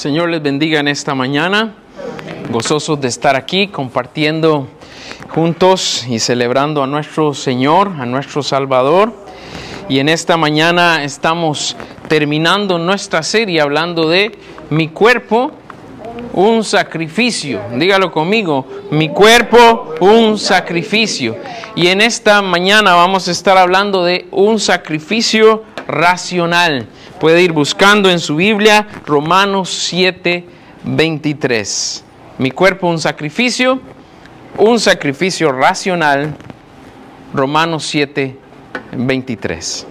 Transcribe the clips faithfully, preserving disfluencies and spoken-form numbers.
Señor les bendiga en esta mañana. Gozosos de estar aquí compartiendo juntos y celebrando a nuestro Señor, a nuestro Salvador. Y en esta mañana estamos terminando nuestra serie hablando de mi cuerpo, un sacrificio. Dígalo conmigo, mi cuerpo, un sacrificio. Y en esta mañana vamos a estar hablando de un sacrificio racional. Puede ir buscando en su Biblia Romanos siete, veintitrés. Mi cuerpo, un sacrificio, un sacrificio racional. Romanos siete, veintitrés.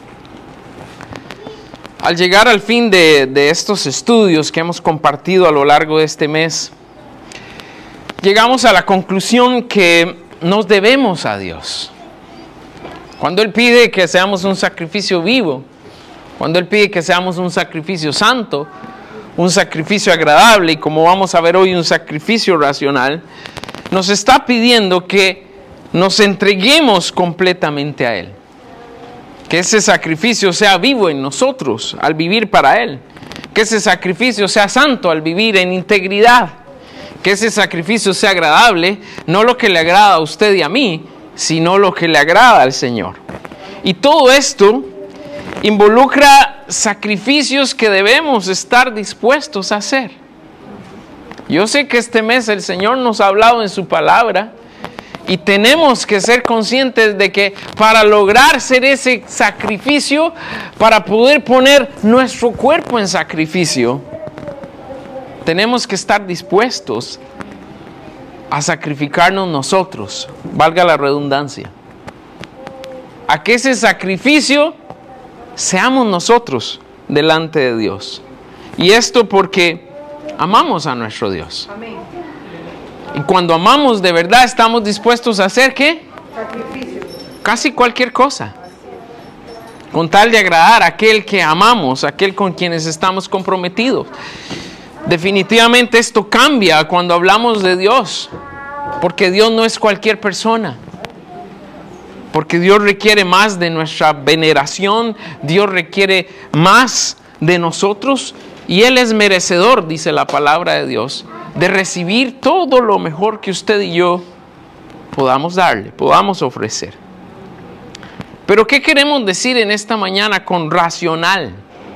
Al llegar al fin de, de estos estudios que hemos compartido a lo largo de este mes, llegamos a la conclusión que nos debemos a Dios. Cuando Él pide que seamos un sacrificio vivo, cuando Él pide que seamos un sacrificio santo, un sacrificio agradable y, como vamos a ver hoy, un sacrificio racional, nos está pidiendo que nos entreguemos completamente a Él. Que ese sacrificio sea vivo en nosotros al vivir para Él. Que ese sacrificio sea santo al vivir en integridad. Que ese sacrificio sea agradable, no lo que le agrada a usted y a mí, sino lo que le agrada al Señor. Y todo esto involucra sacrificios que debemos estar dispuestos a hacer. Yo sé que este mes el Señor nos ha hablado en su palabra y tenemos que ser conscientes de que para lograr ser ese sacrificio, para poder poner nuestro cuerpo en sacrificio, tenemos que estar dispuestos a sacrificarnos nosotros, valga la redundancia, a que ese sacrificio seamos nosotros delante de Dios. Y esto porque amamos a nuestro Dios. Amén. Y cuando amamos de verdad estamos dispuestos a hacer ¿qué? Sacrificios. Casi cualquier cosa. Con tal de agradar a aquel que amamos, a aquel con quienes estamos comprometidos. Definitivamente esto cambia cuando hablamos de Dios. Porque Dios no es cualquier persona. Porque Dios requiere más de nuestra veneración, Dios requiere más de nosotros y Él es merecedor, dice la palabra de Dios, de recibir todo lo mejor que usted y yo podamos darle, podamos ofrecer. Pero ¿qué queremos decir en esta mañana con racional?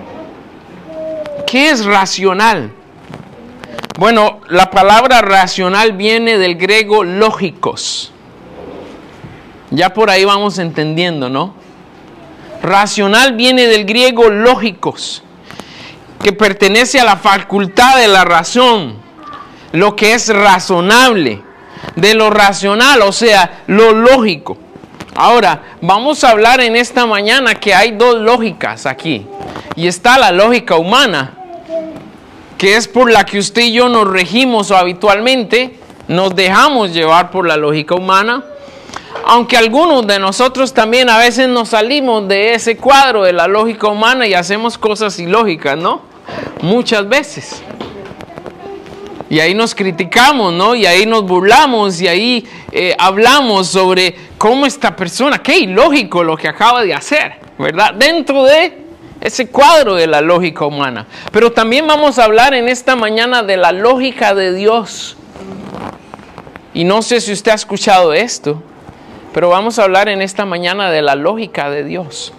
¿Qué es racional? Bueno, la palabra racional viene del griego lógicos. Ya por ahí vamos entendiendo, ¿no? Racional viene del griego lógicos, que pertenece a la facultad de la razón, lo que es razonable, de lo racional, o sea, lo lógico. Ahora, vamos a hablar en esta mañana que hay dos lógicas aquí. Y está la lógica humana, que es por la que usted y yo nos regimos habitualmente, nos dejamos llevar por la lógica humana. Aunque algunos de nosotros también a veces nos salimos de ese cuadro de la lógica humana y hacemos cosas ilógicas, ¿no? Muchas veces. Y ahí nos criticamos, ¿no? Y ahí nos burlamos y ahí eh, hablamos sobre cómo esta persona, qué ilógico lo que acaba de hacer, ¿verdad? Dentro de ese cuadro de la lógica humana. Pero también vamos a hablar en esta mañana de la lógica de Dios. Y no sé si usted ha escuchado esto, pero vamos a hablar en esta mañana de la lógica de Dios.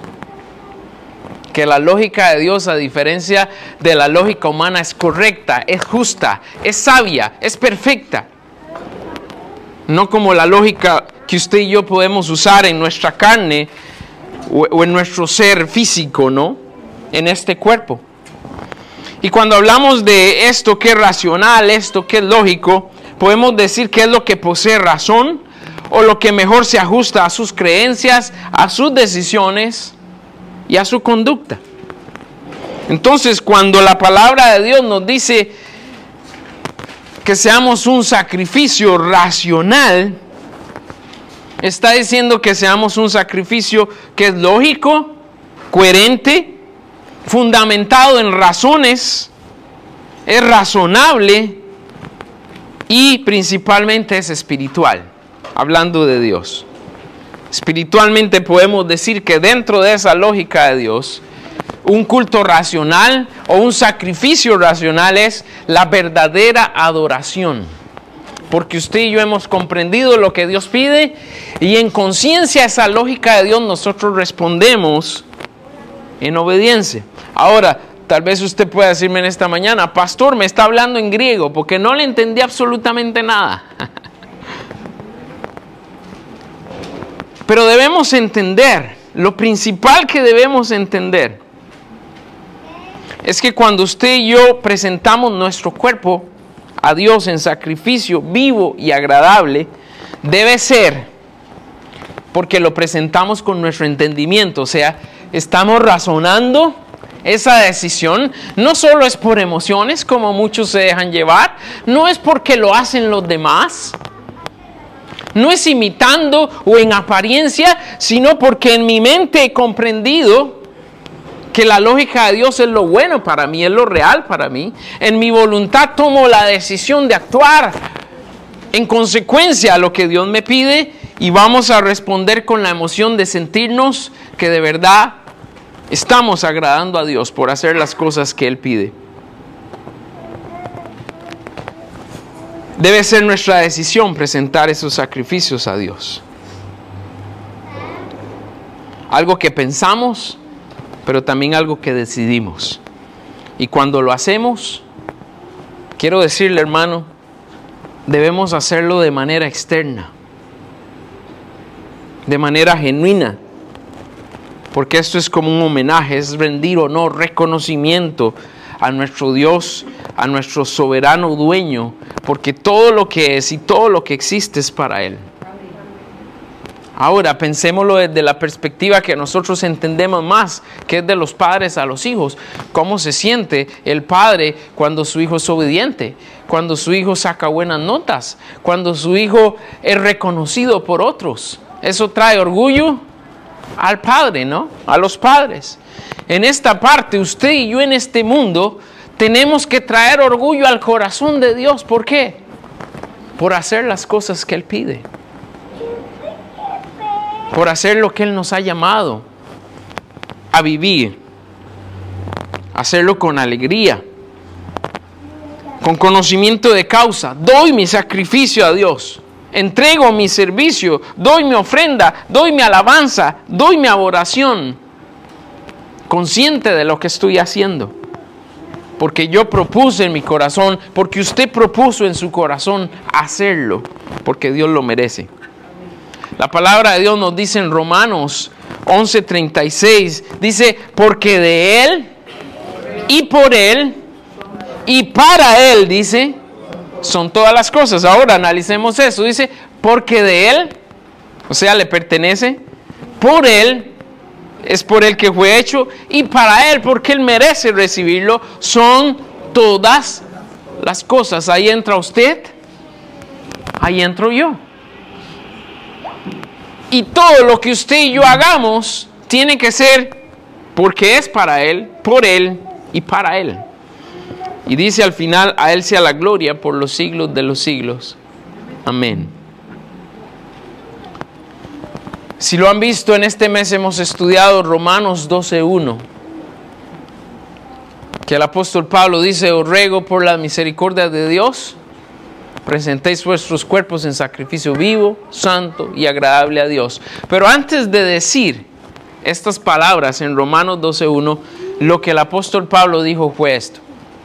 Que la lógica de Dios, a diferencia de la lógica humana, es correcta, es justa, es sabia, es perfecta. No como la lógica que usted y yo podemos usar en nuestra carne o, o en nuestro ser físico, ¿no? En este cuerpo. Y cuando hablamos de esto que es racional, esto que es lógico, podemos decir que es lo que posee razón, o lo que mejor se ajusta a sus creencias, a sus decisiones y a su conducta. Entonces, cuando la palabra de Dios nos dice que seamos un sacrificio racional, está diciendo que seamos un sacrificio que es lógico, coherente, fundamentado en razones, es razonable y principalmente es espiritual. Hablando de Dios. Espiritualmente podemos decir que dentro de esa lógica de Dios un culto racional o un sacrificio racional, es la verdadera adoración. Porque usted y yo hemos comprendido lo que Dios pide y en conciencia a esa lógica de Dios nosotros respondemos en obediencia. Ahora, tal vez usted pueda decirme en esta mañana, pastor, me está hablando en griego porque no le entendí absolutamente nada. Pero debemos entender, lo principal que debemos entender es que cuando usted y yo presentamos nuestro cuerpo a Dios en sacrificio vivo y agradable, debe ser porque lo presentamos con nuestro entendimiento, o sea, estamos razonando esa decisión. No solo es por emociones, como muchos se dejan llevar, no es porque lo hacen los demás, no es imitando o en apariencia, sino porque en mi mente he comprendido que la lógica de Dios es lo bueno para mí, es lo real para mí. En mi voluntad tomo la decisión de actuar en consecuencia a lo que Dios me pide y vamos a responder con la emoción de sentirnos que de verdad estamos agradando a Dios por hacer las cosas que Él pide. Debe ser nuestra decisión presentar esos sacrificios a Dios. Algo que pensamos, pero también algo que decidimos. Y cuando lo hacemos, quiero decirle, hermano, debemos hacerlo de manera externa, de manera genuina, porque esto es como un homenaje, es rendir honor, reconocimiento a nuestro Dios, a nuestro soberano dueño, porque todo lo que es y todo lo que existe es para Él. Ahora, pensémoslo desde la perspectiva que nosotros entendemos más, que es de los padres a los hijos. ¿Cómo se siente el padre cuando su hijo es obediente? Cuando su hijo saca buenas notas, cuando su hijo es reconocido por otros. Eso trae orgullo al padre, ¿no? A los padres. En esta parte, usted y yo en este mundo tenemos que traer orgullo al corazón de Dios. ¿Por qué? Por hacer las cosas que Él pide. Por hacer lo que Él nos ha llamado a vivir. Hacerlo con alegría, con conocimiento de causa. Doy mi sacrificio a Dios. Entrego mi servicio. Doy mi ofrenda. Doy mi alabanza. Doy mi adoración. Consciente de lo que estoy haciendo. Porque yo propuse en mi corazón. Porque usted propuso en su corazón hacerlo. Porque Dios lo merece. La palabra de Dios nos dice en Romanos once treinta y seis, dice, porque de Él y por Él y para Él, dice, son todas las cosas. Ahora analicemos eso, dice, porque de Él, o sea, le pertenece, por Él, es por Él que fue hecho, y para Él, porque Él merece recibirlo, son todas las cosas. Ahí entra usted, ahí entro yo. Y todo lo que usted y yo hagamos tiene que ser porque es para Él, por Él y para Él. Y dice al final, a Él sea la gloria por los siglos de los siglos. Amén. Si lo han visto, en este mes hemos estudiado Romanos doce uno. Que el apóstol Pablo dice, os ruego por la misericordia de Dios, presentéis vuestros cuerpos en sacrificio vivo, santo y agradable a Dios. Pero antes de decir estas palabras en Romanos doce uno, lo que el apóstol Pablo dijo fue esto.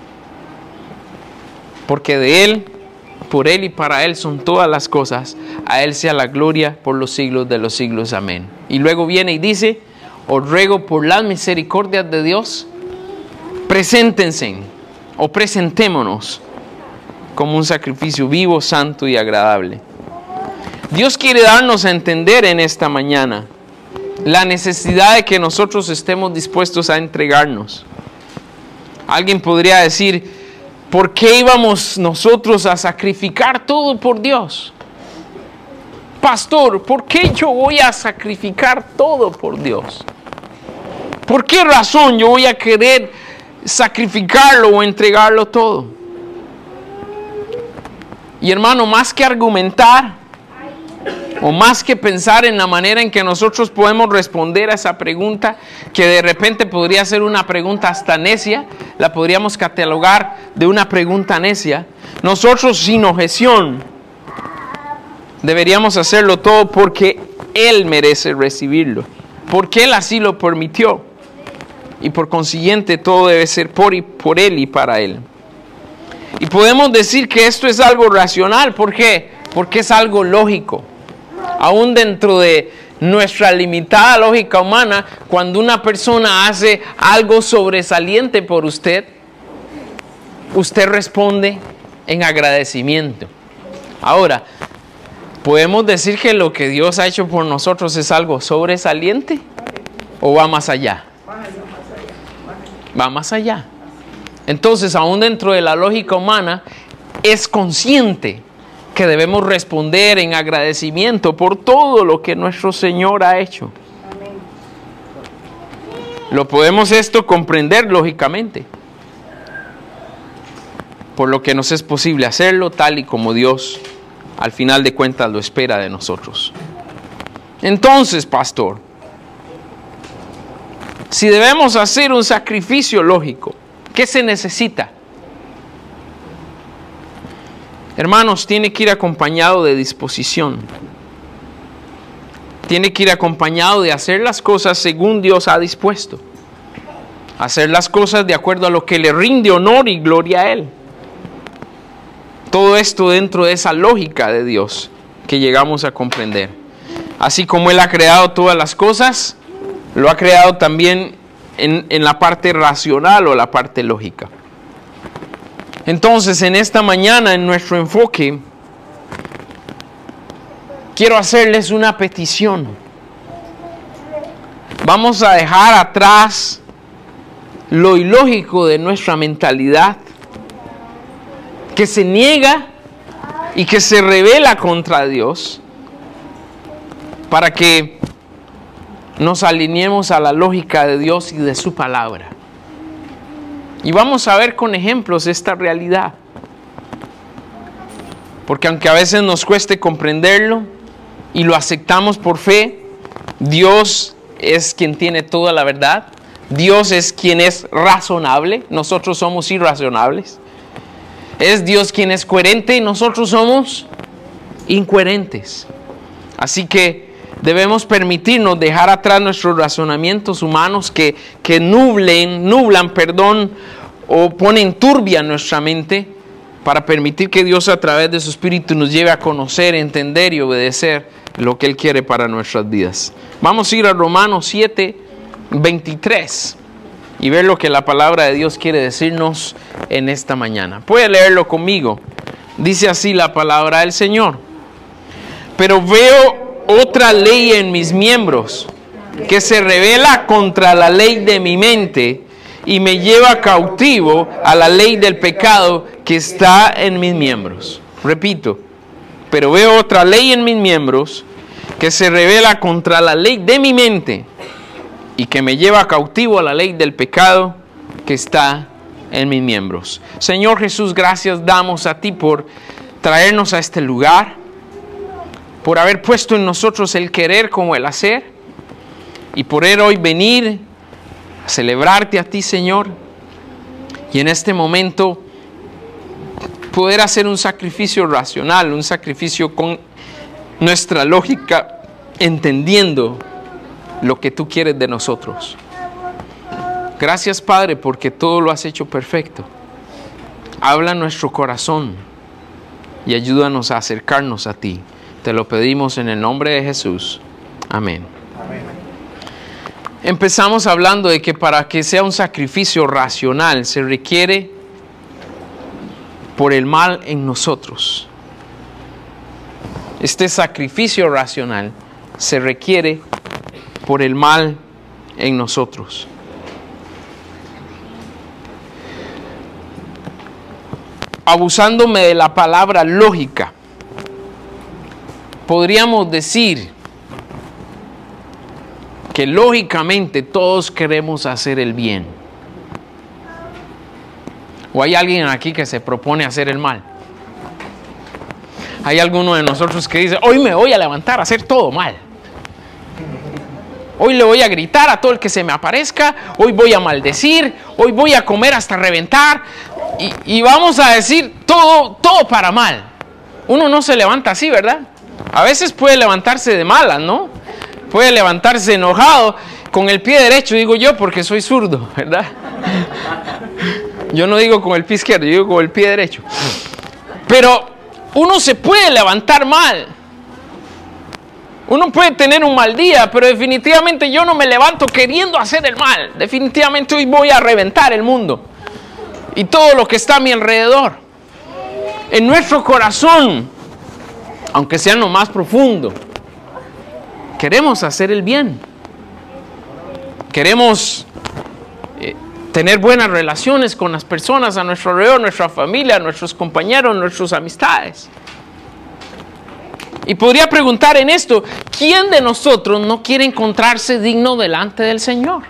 Porque de Él, por Él y para Él son todas las cosas. A Él sea la gloria por los siglos de los siglos. Amén. Y luego viene y dice, os ruego por las misericordias de Dios, preséntense o presentémonos como un sacrificio vivo, santo y agradable. Dios quiere darnos a entender en esta mañana la necesidad de que nosotros estemos dispuestos a entregarnos. Alguien podría decir, ¿por qué íbamos nosotros a sacrificar todo por Dios? Pastor, ¿por qué yo voy a sacrificar todo por Dios? ¿Por qué razón yo voy a querer sacrificarlo o entregarlo todo? Y hermano, más que argumentar, O más que pensar en la manera en que nosotros podemos responder a esa pregunta, que de repente podría ser una pregunta hasta necia, la podríamos catalogar de una pregunta necia. Nosotros sin objeción deberíamos hacerlo todo porque Él merece recibirlo, porque Él así lo permitió. Y por consiguiente todo debe ser por, y, por Él y para Él. Y podemos decir que esto es algo racional. ¿Por qué? Porque es algo lógico. Aún dentro de nuestra limitada lógica humana, cuando una persona hace algo sobresaliente por usted, usted responde en agradecimiento. Ahora, ¿podemos decir que lo que Dios ha hecho por nosotros es algo sobresaliente o va más allá? Va más allá. Entonces, aún dentro de la lógica humana, es consciente que debemos responder en agradecimiento por todo lo que nuestro Señor ha hecho. Lo podemos esto comprender lógicamente, por lo que nos es posible hacerlo tal y como Dios al final de cuentas lo espera de nosotros. Entonces, pastor, si debemos hacer un sacrificio lógico, ¿qué se necesita? Hermanos, tiene que ir acompañado de disposición. Tiene que ir acompañado de hacer las cosas según Dios ha dispuesto. Hacer las cosas de acuerdo a lo que le rinde honor y gloria a Él. Todo esto dentro de esa lógica de Dios que llegamos a comprender. Así como Él ha creado todas las cosas, lo ha creado también en, en la parte racional o la parte lógica. Entonces, en esta mañana, en nuestro enfoque, quiero hacerles una petición. Vamos a dejar atrás lo ilógico de nuestra mentalidad, que se niega y que se rebela contra Dios, para que nos alineemos a la lógica de Dios y de su palabra. Y vamos a ver con ejemplos esta realidad. Porque aunque a veces nos cueste comprenderlo y lo aceptamos por fe, Dios es quien tiene toda la verdad. Dios es quien es razonable. Nosotros somos irracionables. Es Dios quien es coherente y nosotros somos incoherentes. Así que debemos permitirnos dejar atrás nuestros razonamientos humanos que, que nublen, nublan, perdón, o ponen turbia nuestra mente, para permitir que Dios a través de su Espíritu nos lleve a conocer, entender y obedecer lo que Él quiere para nuestras vidas. Vamos a ir a Romanos siete, veintitrés y ver lo que la palabra de Dios quiere decirnos en esta mañana. Puede leerlo conmigo. Dice así la palabra del Señor. Pero veo otra ley en mis miembros, que se rebela contra la ley de mi mente y me lleva cautivo a la ley del pecado que está en mis miembros. Repito, pero veo otra ley en mis miembros, que se rebela contra la ley de mi mente y que me lleva cautivo a la ley del pecado que está en mis miembros. Señor Jesús, gracias damos a ti por traernos a este lugar, por haber puesto en nosotros el querer como el hacer, y por hoy venir a celebrarte a ti, Señor, y en este momento poder hacer un sacrificio racional, un sacrificio con nuestra lógica, entendiendo lo que tú quieres de nosotros. Gracias, Padre, porque todo lo has hecho perfecto. Habla en nuestro corazón y ayúdanos a acercarnos a ti. Te lo pedimos en el nombre de Jesús. Amén. Amén. Empezamos hablando de que para que sea un sacrificio racional se requiere por el mal en nosotros. Este sacrificio racional se requiere por el mal en nosotros. Abusándome de la palabra lógica, podríamos decir que lógicamente todos queremos hacer el bien. ¿O hay alguien aquí que se propone hacer el mal? Hay alguno de nosotros que dice, hoy me voy a levantar a hacer todo mal. Hoy le voy a gritar a todo el que se me aparezca, hoy voy a maldecir, hoy voy a comer hasta reventar y, y vamos a decir todo, todo para mal. Uno no se levanta así, ¿verdad? A veces puede levantarse de malas, ¿no? Puede levantarse enojado con el pie derecho, digo yo, porque soy zurdo, ¿verdad? Yo no digo con el pie izquierdo, yo digo con el pie derecho. Pero uno se puede levantar mal. Uno puede tener un mal día, pero definitivamente yo no me levanto queriendo hacer el mal. Definitivamente hoy voy a reventar el mundo y todo lo que está a mi alrededor. En nuestro corazón, aunque sea en lo más profundo, queremos hacer el bien. Queremos eh, tener buenas relaciones con las personas a nuestro alrededor, nuestra familia, nuestros compañeros, nuestras amistades. Y podría preguntar en esto, ¿quién de nosotros no quiere encontrarse digno delante del Señor?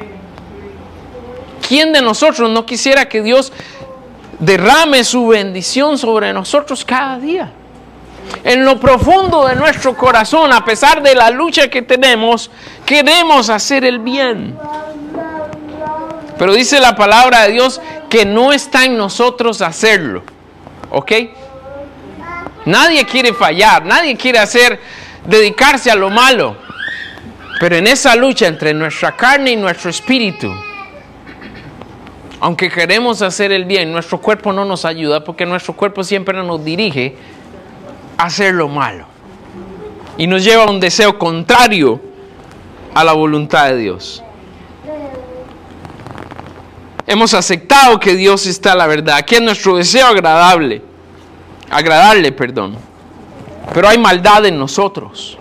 ¿Quién de nosotros no quisiera que Dios derrame su bendición sobre nosotros cada día? En lo profundo de nuestro corazón, a pesar de la lucha que tenemos, queremos hacer el bien. Pero dice la palabra de Dios que no está en nosotros hacerlo. ¿Ok? Nadie quiere fallar, nadie quiere hacer, dedicarse a lo malo. Pero en esa lucha entre nuestra carne y nuestro espíritu, aunque queremos hacer el bien, nuestro cuerpo no nos ayuda porque nuestro cuerpo siempre nos dirige a hacer lo malo. Y nos lleva a un deseo contrario a la voluntad de Dios. Hemos aceptado que Dios está a la verdad, que es nuestro deseo agradable. Agradarle, perdón. Pero hay maldad en nosotros.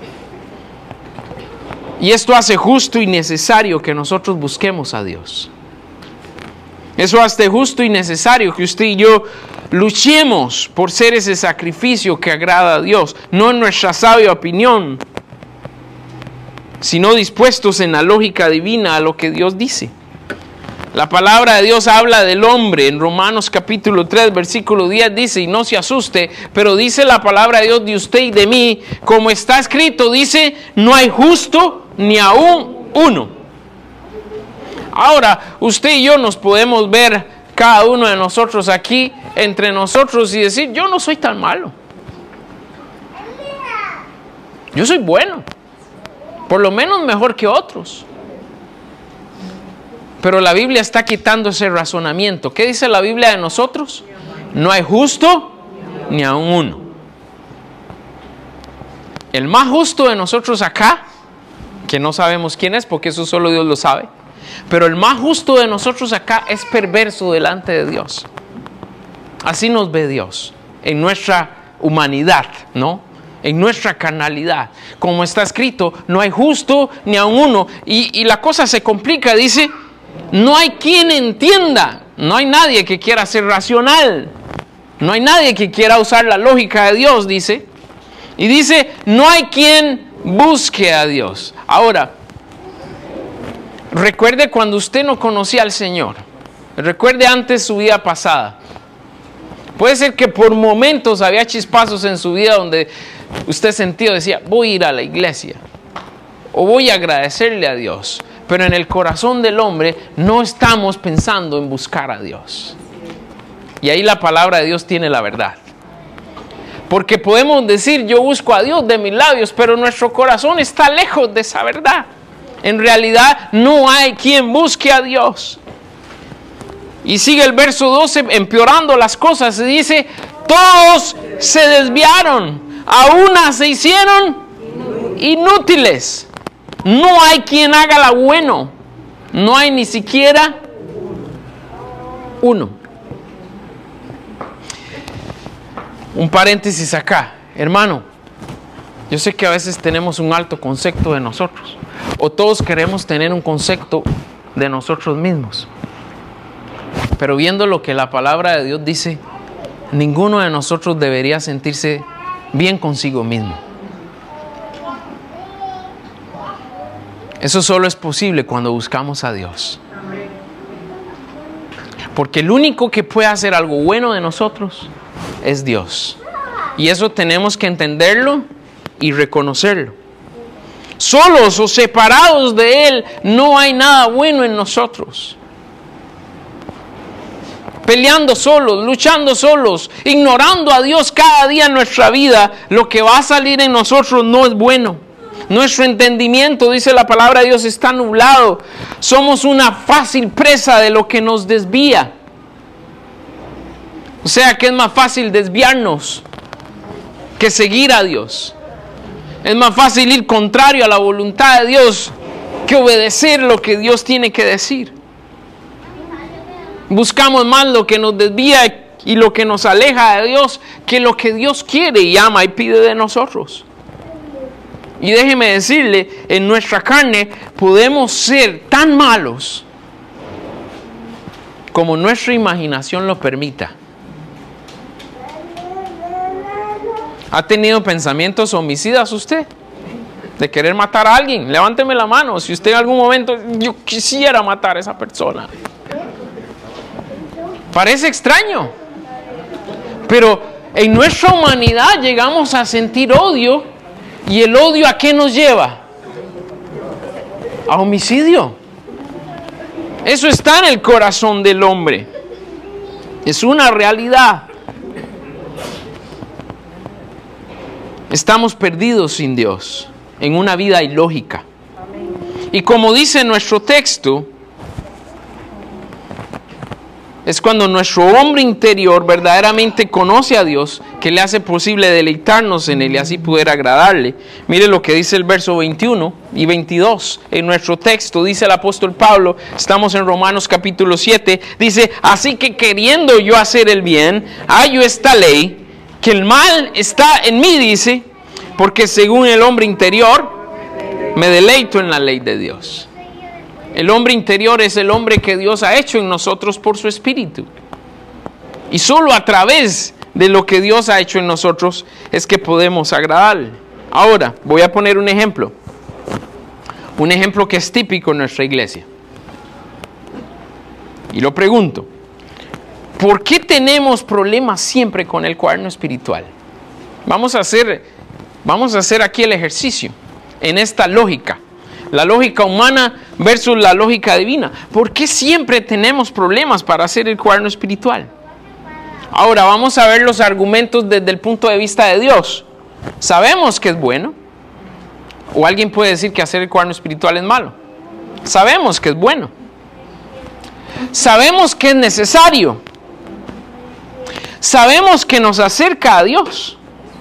Y esto hace justo y necesario que nosotros busquemos a Dios. Eso hace justo y necesario que usted y yo luchemos por ser ese sacrificio que agrada a Dios. No en nuestra sabia opinión, sino dispuestos en la lógica divina a lo que Dios dice. La palabra de Dios habla del hombre. En Romanos capítulo tres, versículo diez dice, y no se asuste, pero dice la palabra de Dios de usted y de mí, como está escrito, dice, no hay justo ni aún uno. Ahora, usted y yo nos podemos ver, cada uno de nosotros aquí, entre nosotros y decir, yo no soy tan malo. Yo soy bueno. Por lo menos mejor que otros. Pero la Biblia está quitando ese razonamiento. ¿Qué dice la Biblia de nosotros? No hay justo ni aun uno. El más justo de nosotros acá, que no sabemos quién es porque eso solo Dios lo sabe, pero el más justo de nosotros acá es perverso delante de Dios. Así nos ve Dios en nuestra humanidad, ¿no? En nuestra carnalidad. Como está escrito, no hay justo ni aun uno. Y, y la cosa se complica, dice, no hay quien entienda, no hay nadie que quiera ser racional, no hay nadie que quiera usar la lógica de Dios, dice. Y dice, no hay quien busque a Dios. Ahora, recuerde cuando usted no conocía al Señor, recuerde antes su vida pasada. Puede ser que por momentos había chispazos en su vida donde usted sentía, decía, voy a ir a la iglesia o voy a agradecerle a Dios. Pero en el corazón del hombre no estamos pensando en buscar a Dios. Y ahí la palabra de Dios tiene la verdad. Porque podemos decir, yo busco a Dios de mis labios, pero nuestro corazón está lejos de esa verdad. En realidad no hay quien busque a Dios. Y sigue el verso doce empeorando las cosas y dice, todos se desviaron, a una se hicieron inútiles. No hay quien haga lo bueno. No hay ni siquiera uno. Un paréntesis acá. Hermano, yo sé que a veces tenemos un alto concepto de nosotros. O todos queremos tener un concepto de nosotros mismos. Pero viendo lo que la palabra de Dios dice, ninguno de nosotros debería sentirse bien consigo mismo. Eso solo es posible cuando buscamos a Dios. Porque el único que puede hacer algo bueno de nosotros es Dios. Y eso tenemos que entenderlo y reconocerlo. Solos o separados de Él, no hay nada bueno en nosotros. Peleando solos, luchando solos, ignorando a Dios cada día en nuestra vida, lo que va a salir en nosotros no es bueno. Nuestro entendimiento, dice la palabra de Dios, está nublado. Somos una fácil presa de lo que nos desvía. O sea que es más fácil desviarnos que seguir a Dios. Es más fácil ir contrario a la voluntad de Dios que obedecer lo que Dios tiene que decir. Buscamos más lo que nos desvía y lo que nos aleja de Dios que lo que Dios quiere y ama y pide de nosotros. Y déjeme decirle, en nuestra carne podemos ser tan malos como nuestra imaginación lo permita. ¿Ha tenido pensamientos homicidas usted? De querer matar a alguien. Levánteme la mano si usted en algún momento, yo quisiera matar a esa persona. Parece extraño. Pero en nuestra humanidad llegamos a sentir odio. ¿Y el odio a qué nos lleva? A homicidio. Eso está en el corazón del hombre. Es una realidad. Estamos perdidos sin Dios, en una vida ilógica. Y como dice nuestro texto, es cuando nuestro hombre interior verdaderamente conoce a Dios, que le hace posible deleitarnos en Él y así poder agradarle. Mire lo que dice el verso veintiuno y veintidós en nuestro texto. Dice el apóstol Pablo, estamos en Romanos capítulo siete, dice: así que queriendo yo hacer el bien, hallo esta ley, que el mal está en mí, dice, porque según el hombre interior, me deleito en la ley de Dios. El hombre interior es el hombre que Dios ha hecho en nosotros por su Espíritu. Y solo a través de lo que Dios ha hecho en nosotros es que podemos agradarle. Ahora, voy a poner un ejemplo. Un ejemplo que es típico en nuestra iglesia. Y lo pregunto: ¿por qué tenemos problemas siempre con el cuaderno espiritual? Vamos a hacer, vamos a hacer aquí el ejercicio en esta lógica. La lógica humana versus la lógica divina. ¿Por qué siempre tenemos problemas para hacer el cuaderno espiritual? Ahora vamos a ver los argumentos desde el punto de vista de Dios. Sabemos que es bueno. O alguien puede decir que hacer el cuaderno espiritual es malo. Sabemos que es bueno. Sabemos que es necesario. Sabemos que nos acerca a Dios.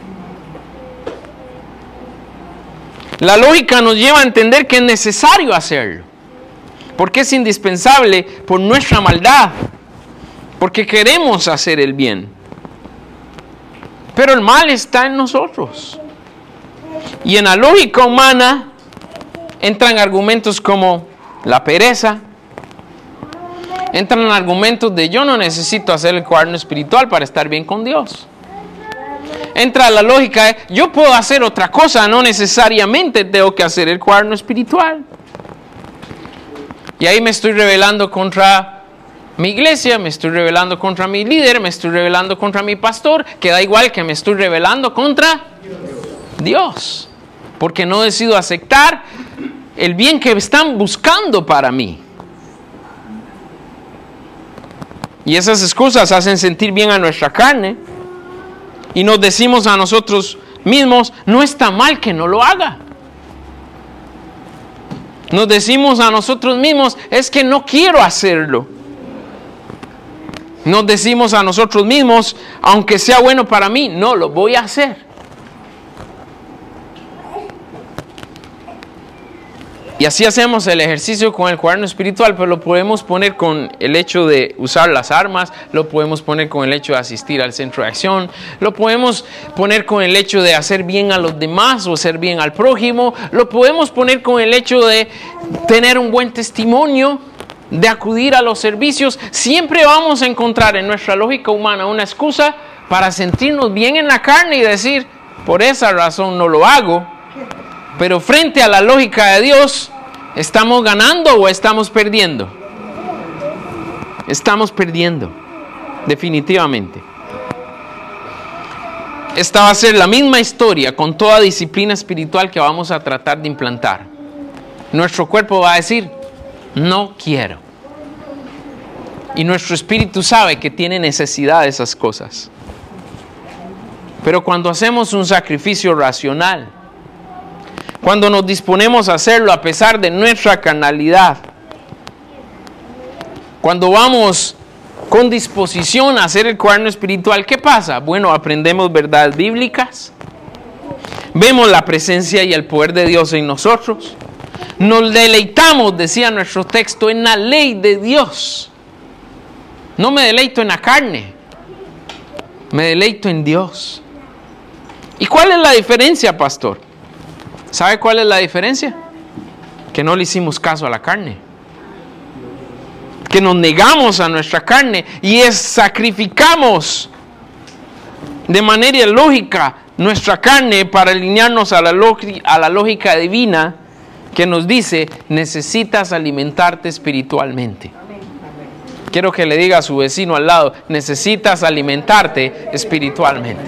La lógica nos lleva a entender que es necesario hacerlo, porque es indispensable por nuestra maldad, porque queremos hacer el bien. Pero el mal está en nosotros. Y en la lógica humana entran argumentos como la pereza, entran argumentos de yo no necesito hacer el cuaderno espiritual para estar bien con Dios. Entra la lógica de yo puedo hacer otra cosa, no necesariamente tengo que hacer el cuaderno espiritual. Y ahí me estoy rebelando contra mi iglesia, me estoy rebelando contra mi líder, me estoy rebelando contra mi pastor, que da igual que me estoy rebelando contra Dios, porque no decido aceptar el bien que están buscando para mí. Y esas excusas hacen sentir bien a nuestra carne. Y nos decimos a nosotros mismos, no está mal que no lo haga. Nos decimos a nosotros mismos, es que no quiero hacerlo. Nos decimos a nosotros mismos, aunque sea bueno para mí, no lo voy a hacer. Y así hacemos el ejercicio con el cuaderno espiritual, pero lo podemos poner con el hecho de usar las armas, lo podemos poner con el hecho de asistir al centro de acción, lo podemos poner con el hecho de hacer bien a los demás o hacer bien al prójimo, lo podemos poner con el hecho de tener un buen testimonio, de acudir a los servicios. Siempre vamos a encontrar en nuestra lógica humana una excusa para sentirnos bien en la carne y decir, por esa razón no lo hago. Pero frente a la lógica de Dios, ¿estamos ganando o estamos perdiendo? Estamos perdiendo, definitivamente. esta va a ser la misma historia con toda disciplina espiritual que vamos a tratar de implantar. Nuestro cuerpo va a decir, no quiero. Y nuestro espíritu sabe que tiene necesidad de esas cosas. Pero cuando hacemos un sacrificio racional, cuando nos disponemos a hacerlo a pesar de nuestra carnalidad, cuando vamos con disposición a hacer el cuaderno espiritual, ¿qué pasa? Bueno, aprendemos verdades bíblicas, vemos la presencia y el poder de Dios en nosotros, nos deleitamos, decía nuestro texto, en la ley de Dios. No me deleito en la carne, me deleito en Dios. ¿Y cuál es la diferencia, pastor? ¿Sabe cuál es la diferencia? Que no le hicimos caso a la carne. Que nos negamos a nuestra carne y es, sacrificamos de manera lógica nuestra carne para alinearnos a la, a la lógica divina que nos dice, necesitas alimentarte espiritualmente. Quiero que le diga a su vecino al lado, necesitas alimentarte espiritualmente.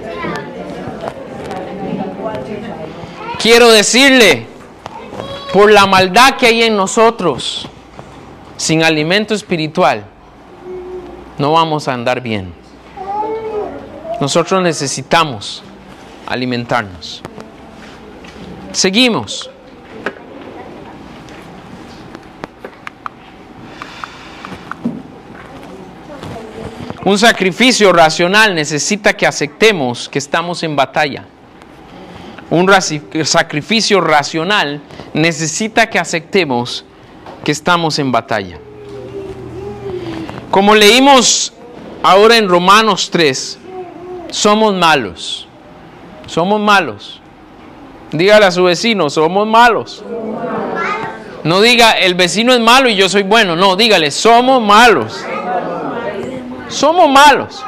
Quiero decirle, por la maldad que hay en nosotros, sin alimento espiritual, no vamos a andar bien. Nosotros necesitamos alimentarnos. Seguimos. Un sacrificio racional necesita que aceptemos que estamos en batalla. Un sacrificio racional necesita que aceptemos que estamos en batalla. Como leímos ahora en Romanos tres, somos malos. Somos malos. Dígale a su vecino, somos malos. No diga, el vecino es malo y yo soy bueno. No, dígale, somos malos. Somos malos.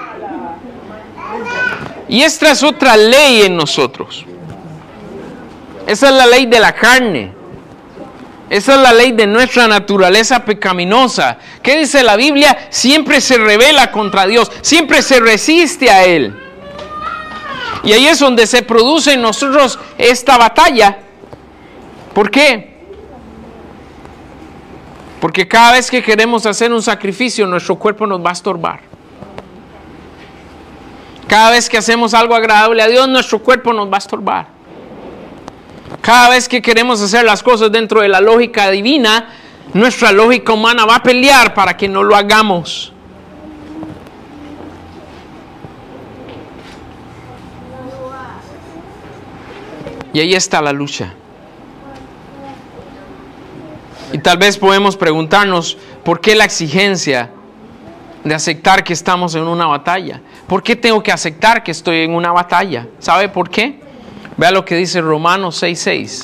Y esta es otra ley en nosotros. Esa es la ley de la carne. Esa es la ley de nuestra naturaleza pecaminosa. ¿Qué dice la Biblia? Siempre se rebela contra Dios. Siempre se resiste a Él. Y ahí es donde se produce en nosotros esta batalla. ¿Por qué? Porque cada vez que queremos hacer un sacrificio, nuestro cuerpo nos va a estorbar. Cada vez que hacemos algo agradable a Dios, nuestro cuerpo nos va a estorbar. Cada vez que queremos hacer las cosas dentro de la lógica divina, nuestra lógica humana va a pelear para que no lo hagamos. Y ahí está la lucha. Y tal vez podemos preguntarnos, ¿por qué la exigencia de aceptar que estamos en una batalla? ¿Por qué tengo que aceptar que estoy en una batalla? ¿Sabe por qué? Vea lo que dice Romanos seis seis.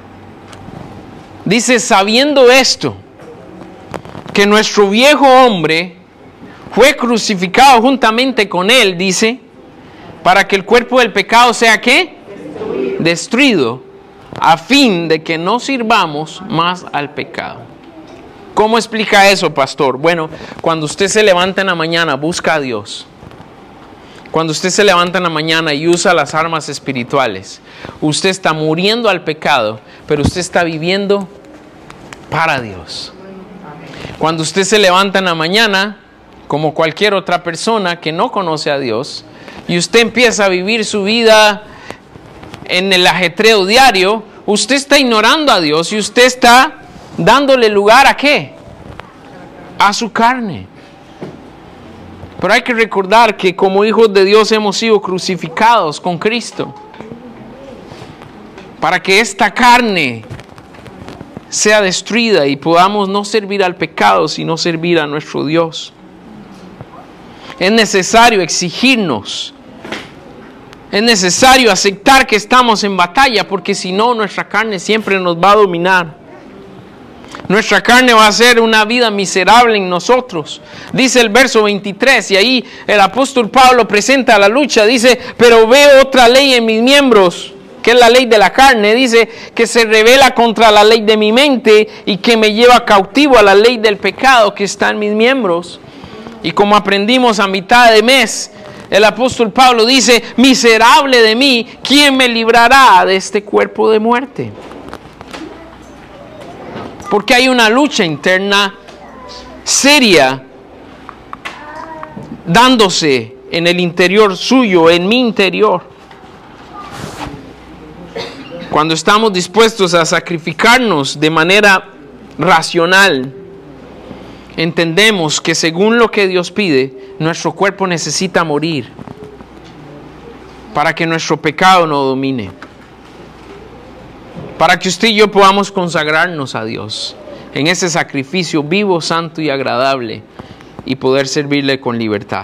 Dice, sabiendo esto, que nuestro viejo hombre fue crucificado juntamente con él, dice, para que el cuerpo del pecado sea, ¿qué? Destruido. Destruido, a fin de que no sirvamos más al pecado. ¿Cómo explica eso, pastor? Bueno, cuando usted se levanta en la mañana, busca a Dios. Cuando usted se levanta en la mañana y usa las armas espirituales, usted está muriendo al pecado, pero usted está viviendo para Dios. Cuando usted se levanta en la mañana, como cualquier otra persona que no conoce a Dios, y usted empieza a vivir su vida en el ajetreo diario, usted está ignorando a Dios y usted está dándole lugar ¿a qué? A su carne. Pero hay que recordar que como hijos de Dios hemos sido crucificados con Cristo. Para que esta carne sea destruida y podamos no servir al pecado, sino servir a nuestro Dios. Es necesario exigirnos. Es necesario aceptar que estamos en batalla, porque si no, nuestra carne siempre nos va a dominar. Nuestra carne va a ser una vida miserable en nosotros. Dice el verso veintitrés, y ahí el apóstol Pablo presenta la lucha. Dice, pero veo otra ley en mis miembros, que es la ley de la carne. Dice, que se revela contra la ley de mi mente y que me lleva cautivo a la ley del pecado que está en mis miembros. Y como aprendimos a mitad de mes, El apóstol Pablo dice, miserable de mí, ¿quién me librará de este cuerpo de muerte? Porque hay una lucha interna seria dándose en el interior suyo, en mi interior. Cuando estamos dispuestos a sacrificarnos de manera racional, entendemos que según lo que Dios pide, nuestro cuerpo necesita morir para que nuestro pecado no domine. Para que usted y yo podamos consagrarnos a Dios en ese sacrificio vivo, santo y agradable y poder servirle con libertad.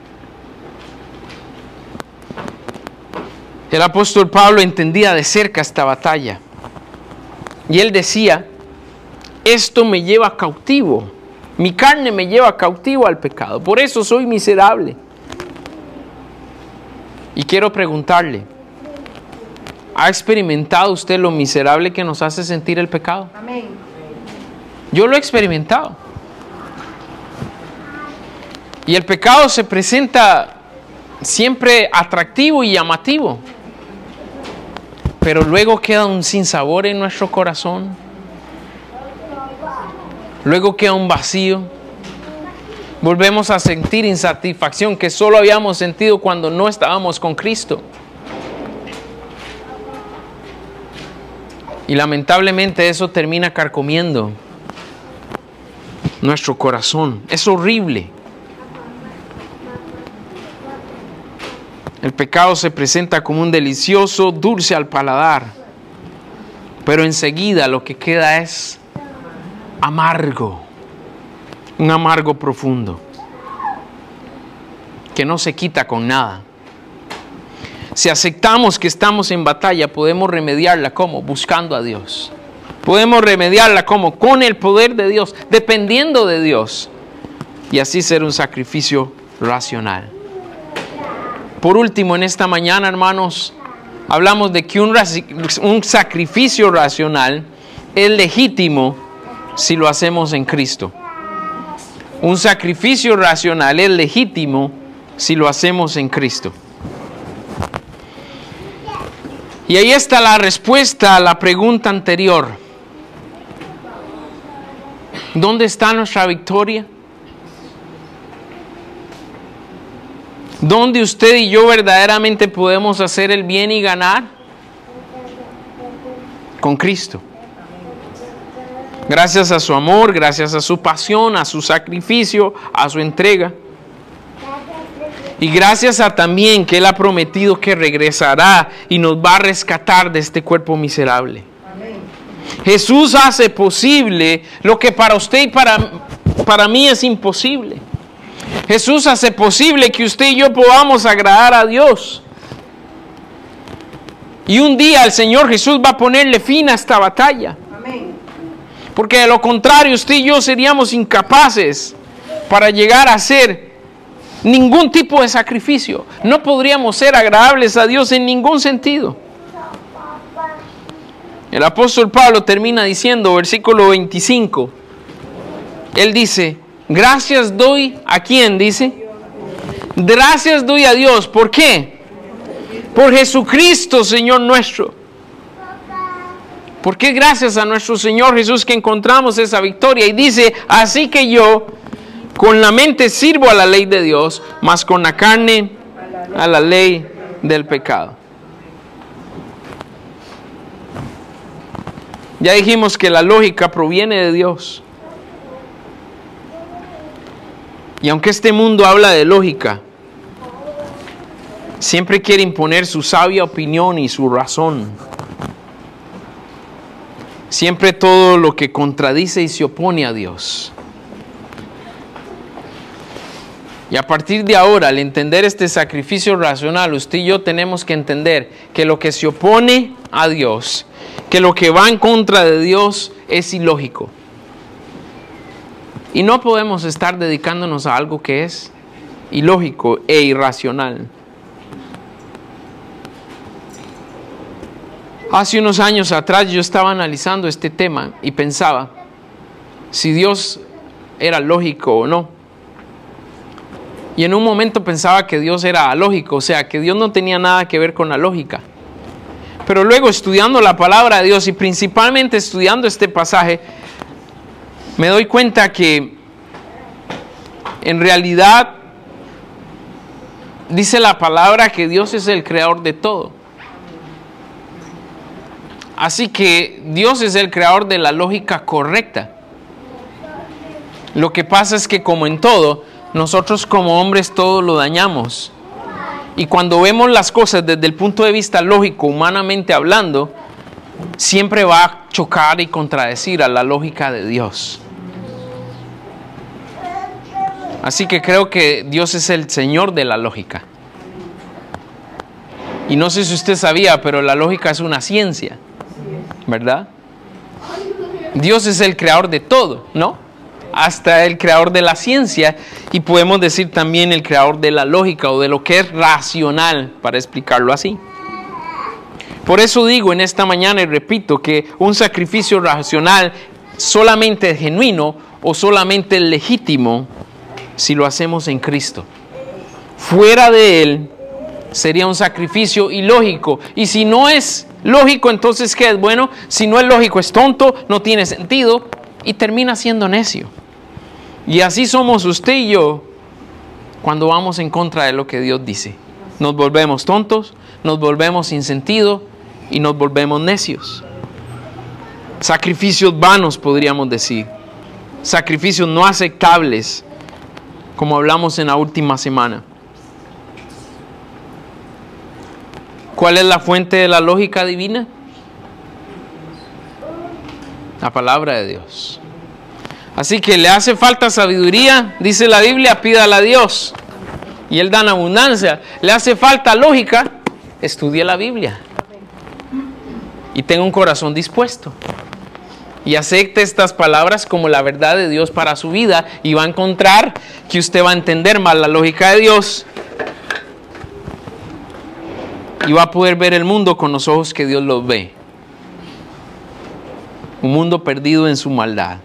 El apóstol Pablo entendía de cerca esta batalla y él decía, esto me lleva cautivo, mi carne me lleva cautivo al pecado, por eso soy miserable. Y quiero preguntarle, ¿ha experimentado usted lo miserable que nos hace sentir el pecado? Amén. Yo lo he experimentado. Y el pecado se presenta siempre atractivo y llamativo, pero luego queda un sinsabor en nuestro corazón. Luego queda un vacío. Volvemos a sentir insatisfacción que solo habíamos sentido cuando no estábamos con Cristo. Y lamentablemente eso termina carcomiendo nuestro corazón. Es horrible. El pecado se presenta como un delicioso dulce al paladar, pero enseguida lo que queda es amargo, un amargo profundo, que no se quita con nada. Si aceptamos que estamos en batalla, podemos remediarla ¿cómo? Buscando a Dios. Podemos remediarla ¿cómo? Con el poder de Dios, dependiendo de Dios, y así ser un sacrificio racional. Por último, en esta mañana, hermanos, hablamos de que un, un sacrificio racional es legítimo si lo hacemos en Cristo. Un sacrificio racional es legítimo si lo hacemos en Cristo. Y ahí está la respuesta a la pregunta anterior. ¿Dónde está nuestra victoria? ¿Dónde usted y yo verdaderamente podemos hacer el bien y ganar? Con Cristo. Gracias a su amor, gracias a su pasión, a su sacrificio, a su entrega. Y gracias a también que Él ha prometido que regresará y nos va a rescatar de este cuerpo miserable. Amén. Jesús hace posible lo que para usted y para, para mí es imposible. Jesús hace posible que usted y yo podamos agradar a Dios. Y un día el Señor Jesús va a ponerle fin a esta batalla. Amén. Porque de lo contrario usted y yo seríamos incapaces para llegar a hacer ningún tipo de sacrificio. No podríamos ser agradables a Dios en ningún sentido. El apóstol Pablo termina diciendo, versículo veinticinco, él dice, gracias doy, ¿a quién? Dice, gracias doy a Dios. ¿Por qué? Por Jesucristo, Señor nuestro. ¿Por qué gracias a nuestro Señor Jesús que encontramos esa victoria? Y dice, así que yo con la mente sirvo a la ley de Dios, mas con la carne a la ley del pecado. Ya dijimos que la lógica proviene de Dios. Y aunque este mundo habla de lógica, siempre quiere imponer su sabia opinión y su razón. Siempre todo lo que contradice y se opone a Dios. Y a partir de ahora, al entender este sacrificio racional, usted y yo tenemos que entender que lo que se opone a Dios, que lo que va en contra de Dios es ilógico. Y no podemos estar dedicándonos a algo que es ilógico e irracional. Hace unos años atrás yo estaba analizando este tema y pensaba si Dios era lógico o no. Y en un momento pensaba que Dios era alógico, o sea, que Dios no tenía nada que ver con la lógica. Pero luego estudiando la palabra de Dios y principalmente estudiando este pasaje, me doy cuenta que en realidad dice la palabra que Dios es el creador de todo. Así que Dios es el creador de la lógica correcta. Lo que pasa es que, como en todo, nosotros como hombres todo lo dañamos. Y cuando vemos las cosas desde el punto de vista lógico, humanamente hablando, siempre va a chocar y contradecir a la lógica de Dios. Así que creo que Dios es el Señor de la lógica. Y no sé si usted sabía, pero la lógica es una ciencia, ¿verdad? Dios es el creador de todo, ¿no? Hasta el creador de la ciencia, y podemos decir también el creador de la lógica o de lo que es racional, para explicarlo así. Por eso digo en esta mañana y repito que un sacrificio racional solamente es genuino o solamente es legítimo si lo hacemos en Cristo. Fuera de Él sería un sacrificio ilógico. Y si no es lógico, entonces ¿qué es? Bueno, si no es lógico, es tonto, no tiene sentido y termina siendo necio. Y así somos usted y yo cuando vamos en contra de lo que Dios dice. Nos volvemos tontos, nos volvemos sin sentido y nos volvemos necios. Sacrificios vanos, podríamos decir. Sacrificios no aceptables, como hablamos en la última semana. ¿Cuál es la fuente de la lógica divina? La palabra de Dios. Así que le hace falta sabiduría, dice la Biblia, pídala a Dios y Él da en abundancia. Le hace falta lógica, estudie la Biblia y tenga un corazón dispuesto y acepte estas palabras como la verdad de Dios para su vida, y va a encontrar que usted va a entender más la lógica de Dios y va a poder ver el mundo con los ojos que Dios los ve. Un mundo perdido en su maldad.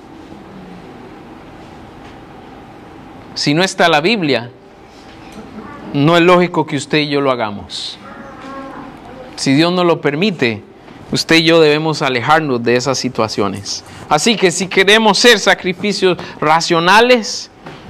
Si no está la Biblia, no es lógico que usted y yo lo hagamos. Si Dios no lo permite, usted y yo debemos alejarnos de esas situaciones. Así que si queremos ser sacrificios racionales,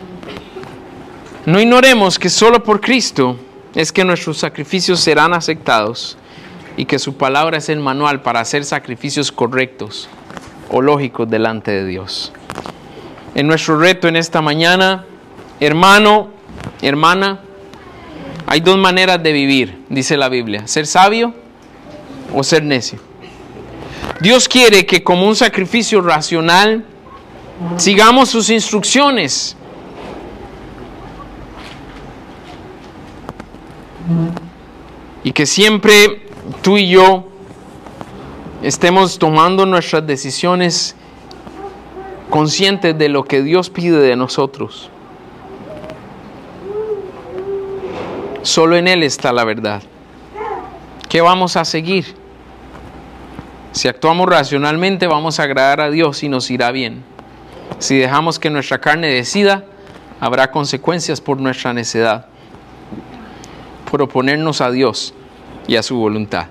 no ignoremos que solo por Cristo es que nuestros sacrificios serán aceptados y que su palabra es el manual para hacer sacrificios correctos o lógicos delante de Dios. En nuestro reto en esta mañana, hermano, hermana, hay dos maneras de vivir, dice la Biblia: ser sabio o ser necio. Dios quiere que como un sacrificio racional sigamos sus instrucciones. Y que siempre tú y yo estemos tomando nuestras decisiones conscientes de lo que Dios pide de nosotros. Solo en Él está la verdad. ¿Qué vamos a seguir? Si actuamos racionalmente, vamos a agradar a Dios y nos irá bien. Si dejamos que nuestra carne decida, habrá consecuencias por nuestra necedad, por oponernos a Dios y a su voluntad.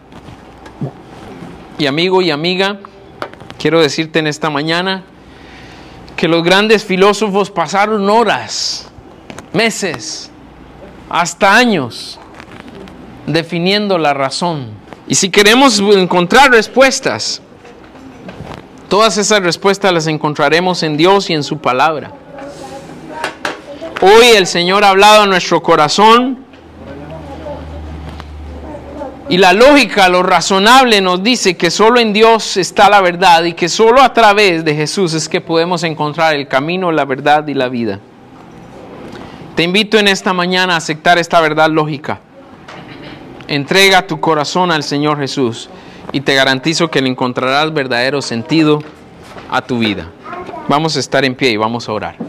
Y amigo y amiga, quiero decirte en esta mañana que los grandes filósofos pasaron horas, meses, hasta años definiendo la razón. Y si queremos encontrar respuestas, todas esas respuestas las encontraremos en Dios y en su palabra. Hoy el Señor ha hablado a nuestro corazón y la lógica, lo razonable nos dice que solo en Dios está la verdad y que solo a través de Jesús es que podemos encontrar el camino, la verdad y la vida. Te invito en esta mañana a aceptar esta verdad lógica. Entrega tu corazón al Señor Jesús y te garantizo que le encontrarás verdadero sentido a tu vida. Vamos a estar en pie y vamos a orar.